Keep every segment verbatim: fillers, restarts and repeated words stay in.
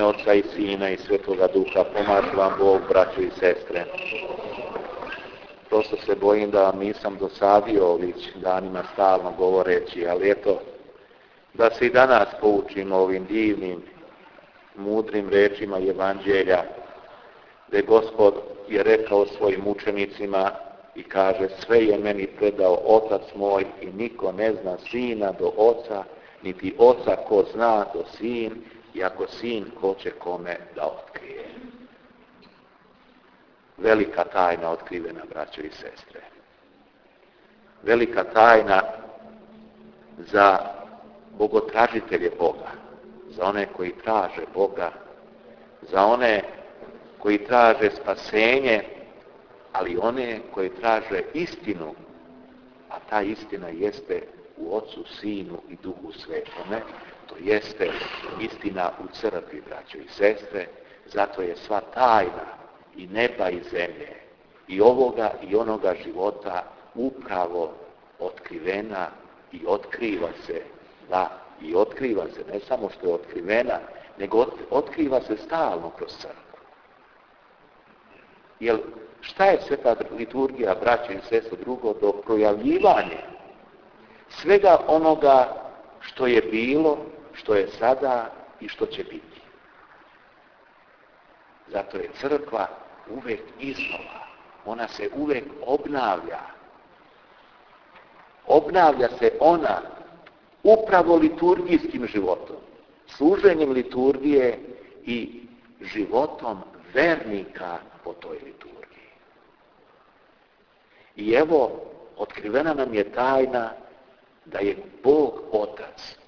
Oca i Sina i Svetoga Duha. Pomaže vam Bog, braćo i sestre. Prosto se bojim da vam nisam dosadio ovih danima stalno govoreći, ali eto, da se i danas poučimo ovim divnim, mudrim rečima Evanđelja, gdje Gospod je rekao svojim učenicima i kaže: sve je meni predao Otac moj i niko ne zna Sina do Oca, niti Oca ko zna do Sin, i ako Sin hoće kome da otkrije. Velika tajna otkrivena, braćo i sestre. Velika tajna za bogotražitelje Boga, za one koji traže Boga, za one koji traže spasenje, ali one koji traže istinu, a ta istina jeste u Ocu, Sinu i Duhu Svetome, to jeste istina u crkvi, braćo i sestre. Zato je sva tajna i neba i zemlje, i ovoga i onoga života upravo otkrivena i otkriva se, da, i otkriva se, ne samo što je otkrivena, nego otkriva se stalno kroz crkvu. Jer šta je sveta liturgija, braćo i sestre, drugo do projavljivanja svega onoga što je bilo, što je sada i što će biti. Zato je crkva uvek iznova, ona se uvek obnavlja. Obnavlja se ona upravo liturgijskim životom, služenjem liturgije i životom vernika po toj liturgiji. I evo, otkrivena nam je tajna da je Bog Otac,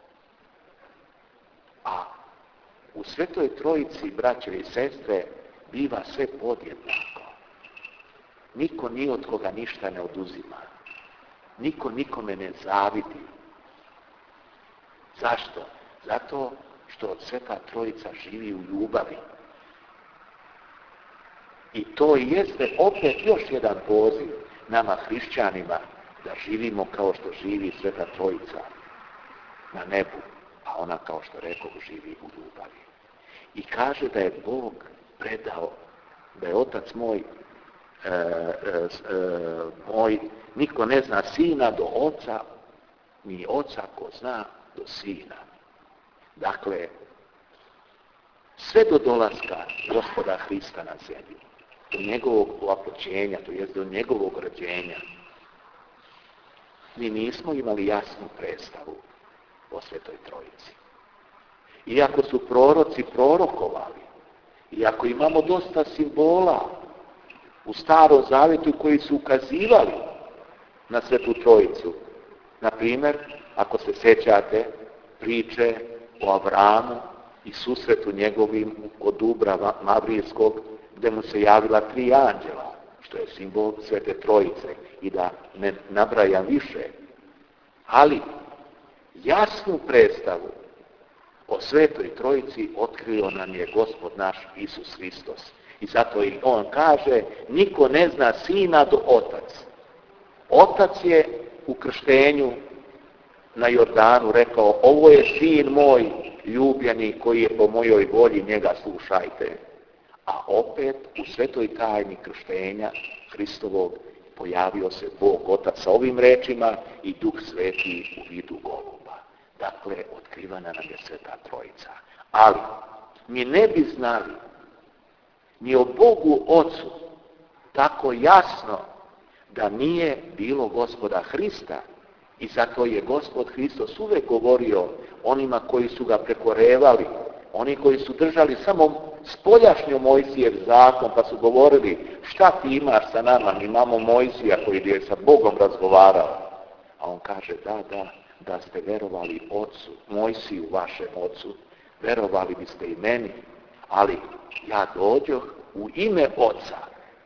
a u Svetoj Trojici, braćo i sestre, biva sve podjednako. Niko ni od koga ništa ne oduzima. Niko nikome ne zavidi. Zašto? Zato što Sveta Trojica živi u ljubavi. I to jeste opet još jedan poziv nama hrišćanima da živimo kao što živi Sveta Trojica na nebu, a ona, kao što rekao, živi u ljubavi. I kaže da je Bog predao, da je Otac moj, e, e, moj, niko ne zna Sina do Oca, ni Oca ko zna do Sina. Dakle, sve do dolaska Gospoda Hrista na zemlju, do njegovog ovaproćenja, to jest do njegovog rođenja, mi nismo imali jasnu predstavu o Svetoj Trojici. Iako su proroci prorokovali, iako imamo dosta simbola u Starom Zavjetu koji su ukazivali na Svetu Trojicu. Na primjer, ako se sjećate priče o Avramu i susretu njegovim kod Dubra Mavrijskog, gdje mu se javila tri anđela, što je simbol Svete Trojice, i da ne nabrajam više. Ali jasnu predstavu o Svetoj Trojici otkrio nam je Gospod naš Isus Hristos. I zato i on kaže: niko ne zna Sina do Otac. Otac je u krštenju na Jordanu rekao: ovo je Sin moj ljubljeni koji je po mojoj volji, njega slušajte. A opet u svetoj tajni krštenja Hristovog pojavio se Bog Otac sa ovim rečima i Duh Sveti u vidu goluba. Dakle, otkrivana nam je Sveta Trojica. Ali mi ne bi znali ni o Bogu Ocu tako jasno da nije bilo Gospoda Hrista. I zato je Gospod Hristos uvijek govorio onima koji su ga prekorevali, oni koji su držali samo spoljašnjo Mojsijev zakon, pa su govorili: šta ti imaš sa nama, mi imamo Mojsija koji je sa Bogom razgovarao. A on kaže: da, da, da ste verovali Ocu, Mojsiju, vašem Ocu, verovali biste i meni, ali ja dođoh u ime Oca.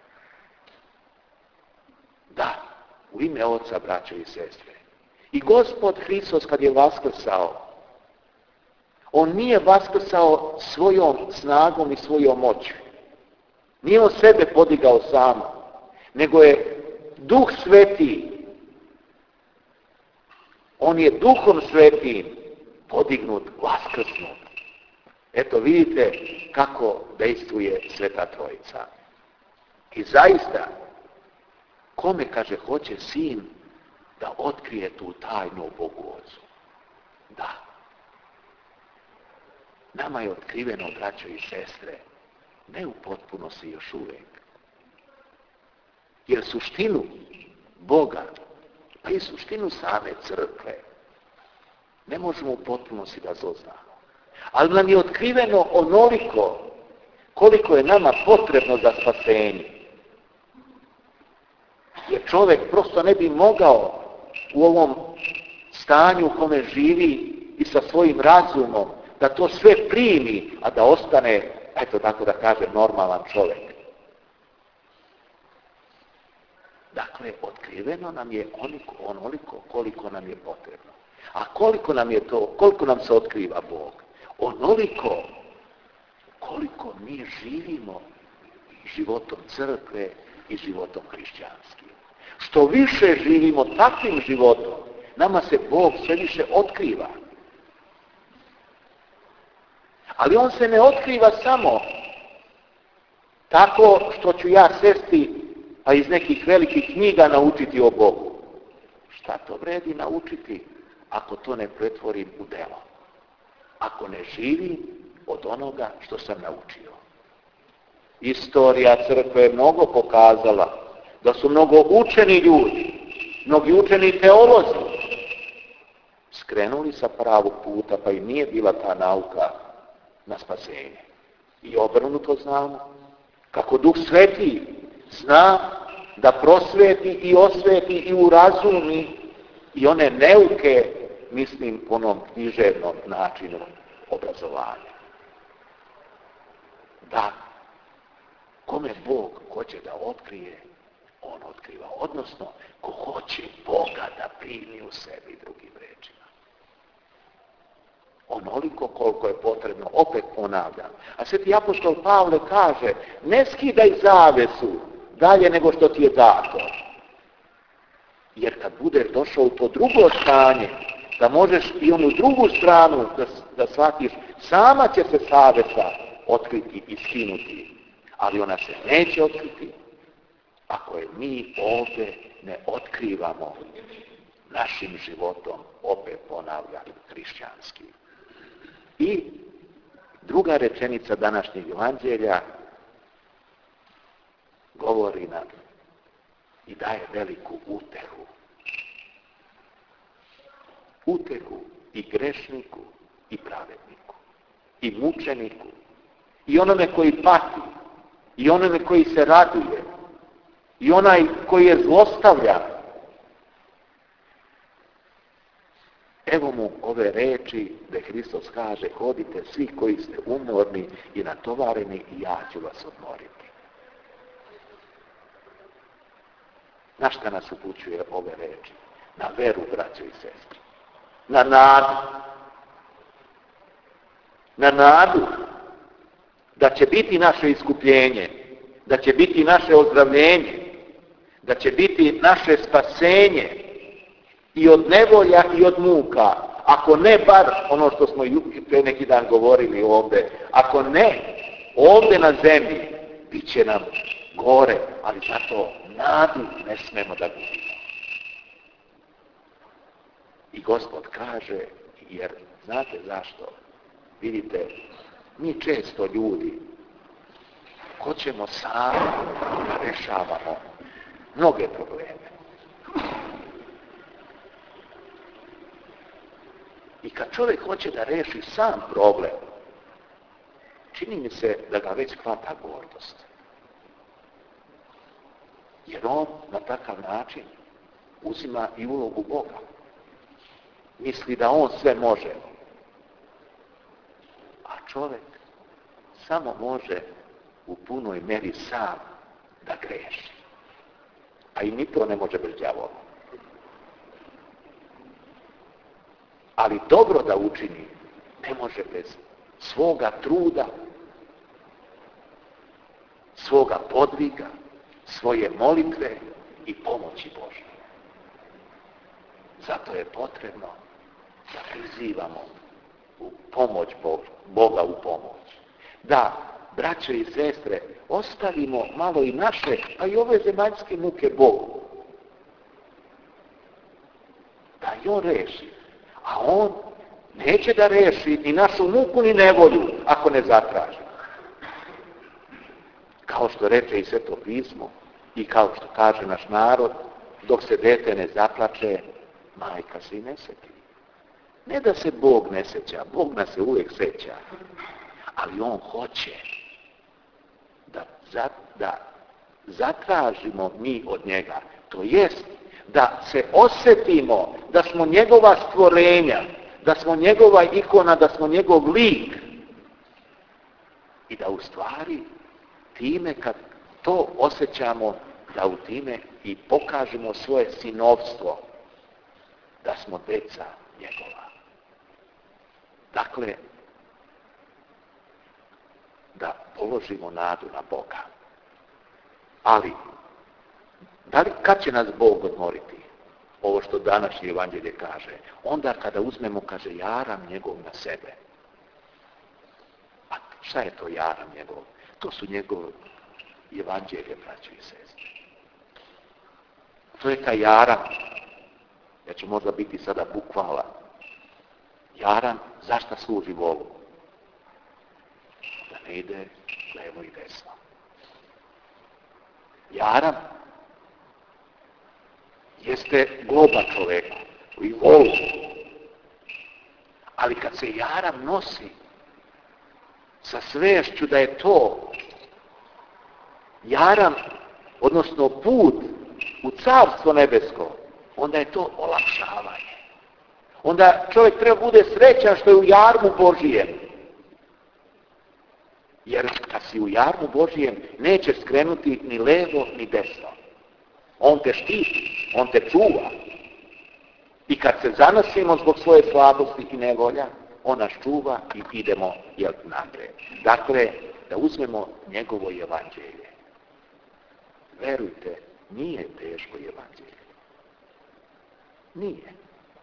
Da, u ime Oca, braćo i sestre. I Gospod Hristos kad je vaskrsao, on nije vaskrsao svojom snagom i svojom moći. Nije on sebe podigao sam, nego je Duh Sveti. On je Duhom Svetim podignut, vaskrsnut. Eto vidite kako dejstvuje Sveta Trojica. I zaista, kome, kaže, hoće sin da otkrije tu tajnu o Bogu Ocu? Da. Nama je otkriveno, braćo i sestre, ne u potpunosti još uvijek. Jer suštinu Boga, pa i suštinu same crkve, ne možemo u potpunosti da doznamo. Ali nam je otkriveno onoliko koliko je nama potrebno za spasenje. Jer čovjek prosto ne bi mogao u ovom stanju u kome živi i sa svojim razumom da to sve primi, a da ostane, eto tako da kaže, normalan čovjek. Dakle, otkriveno nam je onoliko, onoliko koliko nam je potrebno. A koliko nam je to, koliko nam se otkriva Bog? Onoliko koliko mi živimo životom crkve i životom hrišćanskim. Što više živimo takvim životom, nama se Bog sve više otkriva. Ali on se ne otkriva samo tako što ću ja sesti pa iz nekih velikih knjiga naučiti o Bogu. Šta to vredi naučiti ako to ne pretvorim u delo? Ako ne živim od onoga što sam naučio. Istorija crkve je mnogo pokazala da su mnogo učeni ljudi, mnogi učeni teolozi skrenuli sa pravog puta, pa i nije bila ta nauka na spasenje. I obrnuto znamo kako Duh Sveti zna da prosveti i osveti i urazumi i one neuke, mislim, po onom književnom načinu obrazovanja. Da, kome Bog hoće da otkrije, on otkriva. Odnosno, ko hoće Boga da primi u sebi, drugim rečima. Onoliko koliko je potrebno, opet ponavljam. A sveti apostol Pavle kaže, ne skidaj zavesu dalje nego što ti je dato. Jer kad budeš došao u to drugo stanje, da možeš i onu drugu stranu da, da shvatiš, sama će se zavesa otkriti i skinuti. Ali ona se neće otkriti ako je mi ovdje ne otkrivamo našim životom, opet ponavljam, hrišćanskim. I druga rečenica današnjeg evanđelja govori nam i daje veliku utehu. Utehu i grešniku i pravedniku, i mučeniku, i onome koji pati, i onome koji se raduje, i onaj koji je zlostavljan. Evo mu ove reči gdje Hristos kaže, hodite svi koji ste umorni i natovareni i ja ću vas odmoriti. Na šta nas upućuje ove reči? Na veru, braćo i sestre. Na nadu. Na nadu da će biti naše iskupljenje, da će biti naše ozdravljenje, da će biti naše spasenje i od nevolja i od muka. Ako ne bar ono što smo pre neki dan govorili ovdje, ako ne ovdje na zemlji, bit će nam gore, ali zato nadu ne smemo da gubimo. I Gospod kaže, jer znate zašto? Vidite, mi često ljudi hoćemo sami da rešavamo mnoge probleme. I kad čovjek hoće da reši sam problem, čini mi se da ga već hvata gordost. Jer on na takav način uzima i ulogu Boga. Misli da on sve može. A čovjek samo može u punoj meri sam da greši. A i ni to ne može bez đavola. Ali dobro da učini ne može bez svoga truda, svoga podviga, svoje molitve i pomoći Božje. Zato je potrebno da prizivamo u pomoć Boga u pomoć. Da, braćo i sestre, ostavimo malo i naše, a i ove zemaljske muke Bogu. Da i on reši. A on neće da reši ni našu muku ni nevolju ako ne zatraži. Kao što reče i Sveto pismo i kao što kaže naš narod, dok se dete ne zaplače, majka se i ne seti. Ne da se Bog ne seća, Bog nas se uvijek seća, ali on hoće da, za, da zatražimo mi od njega, to jest da se osjetimo da smo njegova stvorenja, da smo njegova ikona, da smo njegov lik i da u stvari time kad to osjećamo, da u time i pokažemo svoje sinovstvo, da smo deca njegova. Dakle, da položimo nadu na Boga. Ali, da li, kad će nas Bog odmoriti? Ovo što današnje evanđelje kaže. Onda kada uzmemo, kaže, jaram njegov na sebe. A šta je to jaram njegov? To su njegov evanđelje, braćo i sestre. To je taj jaram. Ja ću možda biti sada bukvala. Jaram, zašta služi volu? Da ne ide levo i desno. Jaram jeste globa čoveka i volu. Ali kad se jaram nosi sa svešću da je to jaram, odnosno put u carstvo nebesko, onda je to olakšavanje. Onda čovjek treba bude srećan što je u jarmu Božijem. Jer kad si u jarmu Božijem, nećeš skrenuti ni levo ni desno. On te štiti, on te čuva. I kad se zanosimo zbog svoje slabosti i nevolja, on nas čuva i idemo jel, napred. Dakle, da uzmemo njegovo evanđelje. Verujte, nije teško evanđelje. Nije.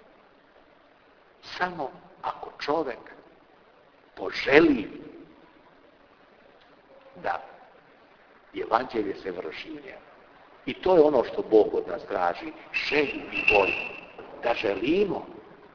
Samo ako čovjek poželi da evanđelje se vrši u njemu. I to je ono što Bog od nas traži, želju i volju. Da želimo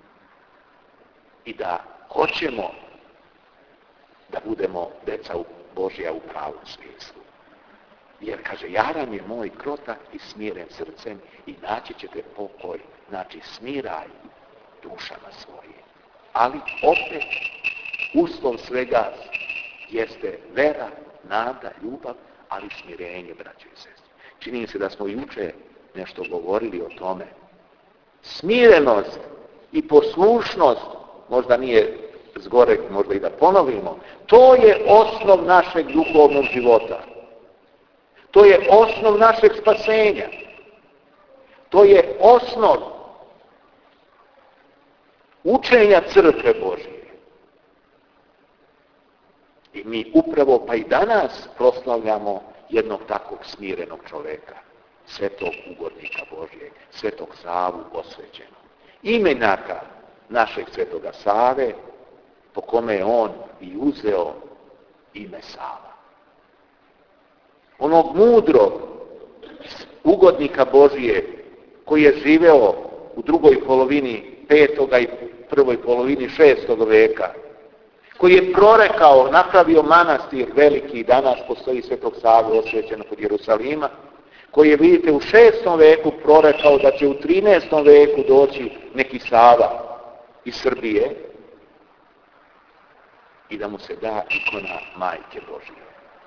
i da hoćemo da budemo deca Božja u pravom smislu. Jer, kaže, jaram je moj krotak i smiren srcem i naći ćete pokoj, znači smiraj dušama svojim. Ali opet, uslov svega jeste vera, nada, ljubav, ali smirenje, braćo i sestre. Čini se da smo juče nešto govorili o tome. Smirenost i poslušnost, možda nije zgorek, možda i da ponovimo, to je osnov našeg duhovnog života. To je osnov našeg spasenja. To je osnov učenja crkve Božije. I mi upravo pa i danas proslavljamo jednog takvog smirenog čoveka, svetog ugodnika Božijeg, svetog Savu osvećenog. Imenjaka našeg svetoga Save, po kome je on i uzeo ime Sava. Onog mudrog ugodnika Božije koji je živeo u drugoj polovini petoga i prvoj polovini šestog veka, koji je prorekao, napravio manastir veliki, danas postoji svetog Savu osvećeno kod Jerusalima, koji je, vidite, u šestom veku prorekao da će u trinaestom veku doći neki Sava iz Srbije i da mu se da ikona Majke Božije.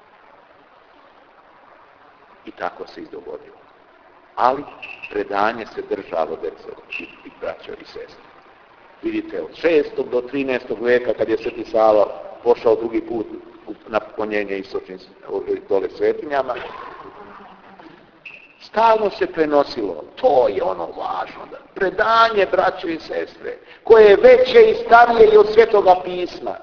I tako se izdogodilo. Ali predanje se držalo, deco i braćo i sestre. Vidite, od šestog do trinaestog veka, kad je Sveti Sava pošao drugi put na poklonjenje istočnim dole svetinjama, stalno se prenosilo. To je ono važno. Predanje, braćo i sestre, koje je veće i starije i od Svetoga pisma.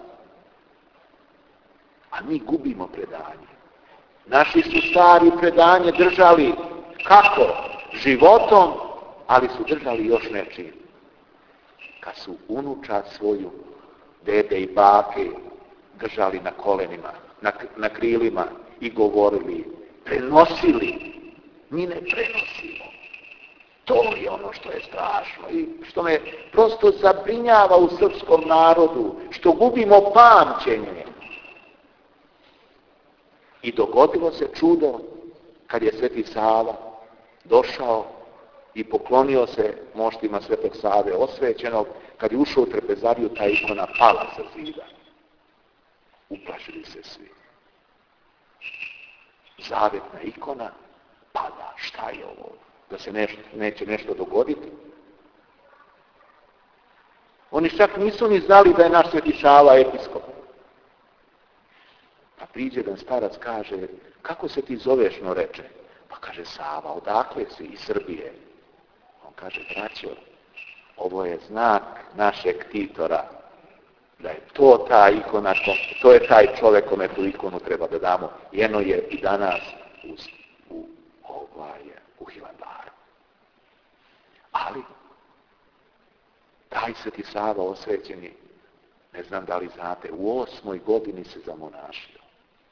A mi gubimo predanje. Naši su stari predanje držali kako? Životom, ali su držali još nečim. Kad su unučad svoju dede i bake držali na kolenima, na, na krilima i govorili, prenosili. Mi ne prenosimo. To je ono što je strašno i što me prosto zabrinjava u srpskom narodu, što gubimo pamćenje. I dogodilo se čudo kad je Sveti Sava došao i poklonio se moštima Svetog Save osvećenog, kad je ušao u trpezariju, ta ikona pala sa zida. Uplašili se svi. Zavetna ikona pada. Šta je ovo? Da se neš, neće nešto dogoditi? Oni čak nisu ni znali da je naš Sveti Sava episkop. Pa priđe jedan starac, kaže, kako se ti zoveš, no reče? Pa kaže, Sava, odakle si? Iz Srbije. On kaže, braćo, ovo je znak našeg Titora, da je to ta ikona, to je taj čovjek kome tu ikonu treba da damo. I eno je i danas u, u, ovaj, u Hilandaru. Ali, taj Sveti Sava osvećeni, ne znam da li znate, u osmoj godini se zamonašio.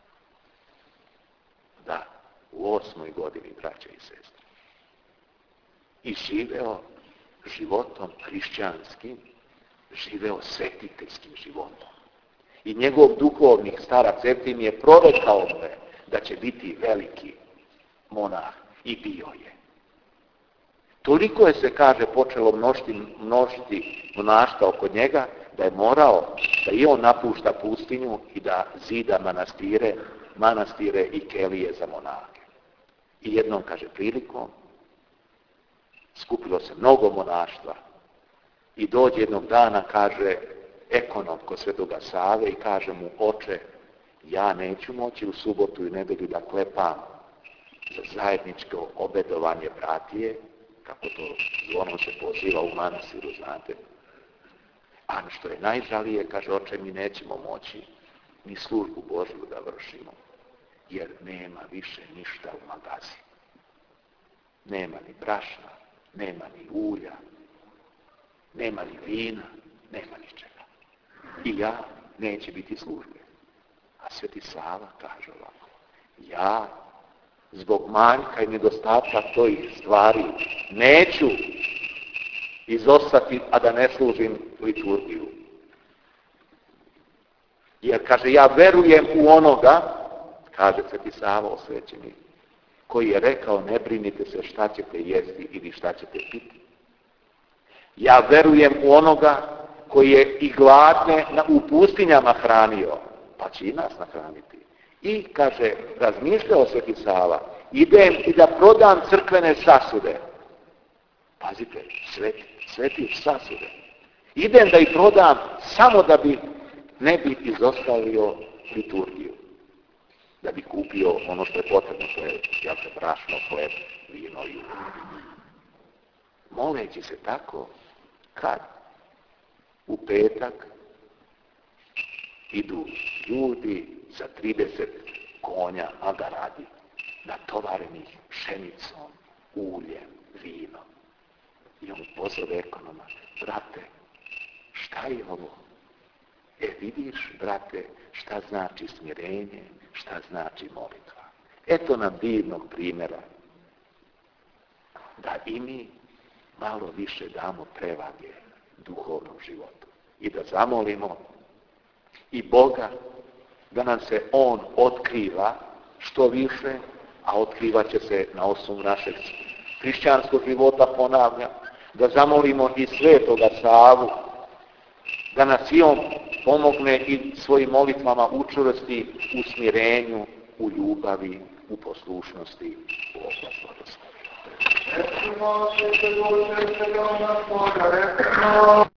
Da, u osmoj godini, braće i sestre. I živeo životom hrišćanskim, živeo svetiteljskim životom. I njegov duhovnik, starac Evtim, je prorekao me da će biti veliki monah. I bio je. Toliko je, se kaže, počelo množiti, množiti monaštva oko njega, da je morao da i on napušta pustinju i da zida manastire, manastire i kelije za monake. I jednom, kaže, prilikom, skupilo se mnogo monaštva i dođe jednog dana, kaže, ekonom kod Svetoga Save i kaže mu, oče, ja neću moći u subotu i nedelju da klepam za zajedničko obedovanje bratije, kako to zvonom se poziva u manastiru, znate. A što je najžalije, kaže, oče, mi nećemo moći ni službu Božju da vršimo, jer nema više ništa u magazinu. Nema ni brašna, nema ni ulja, nema ni vina, nema ničega. I ja neće biti službe. A Sveti Sava kaže ovako, ja zbog manjka i nedostatka tojih stvari neću izostati, a da ne služim liturgiju. Jer, kaže, ja verujem u onoga, kaže Sveti Sava osvećeni, koji je rekao, ne brinite se šta ćete jesti ili šta ćete piti. Ja verujem u onoga koji je i gladne u pustinjama hranio, pa će i nas nahraniti. I, kaže, razmišljao Sveti Sava, idem i da prodam crkvene sasude. Pazite, sveti, sveti sasude. Idem da ih prodam samo da bi ne bi izostavio liturgiju. Da bi kupio ono što je potrebno, to je, jel se, brašno, hleb, vino i ulje. Moleći se tako, kad u petak idu ljudi sa trideset konja, a ga radi, natovarenih pšenicom, uljem, vinom. I on pozove ekonoma, brate, šta je ovo? E, vidiš, brate, šta znači smirenje, šta znači molitva. Eto nam divnog primjera da i mi malo više damo prevage duhovnom životu i da zamolimo i Boga da nam se On otkriva što više, a otkrivat će se na osnovu našeg hrišćanskog života, ponavljam, da zamolimo i Svetoga Savu da nas i on pomogne i svojim molitvama učvrsti u smirenju, u ljubavi, u poslušnosti, u oblast.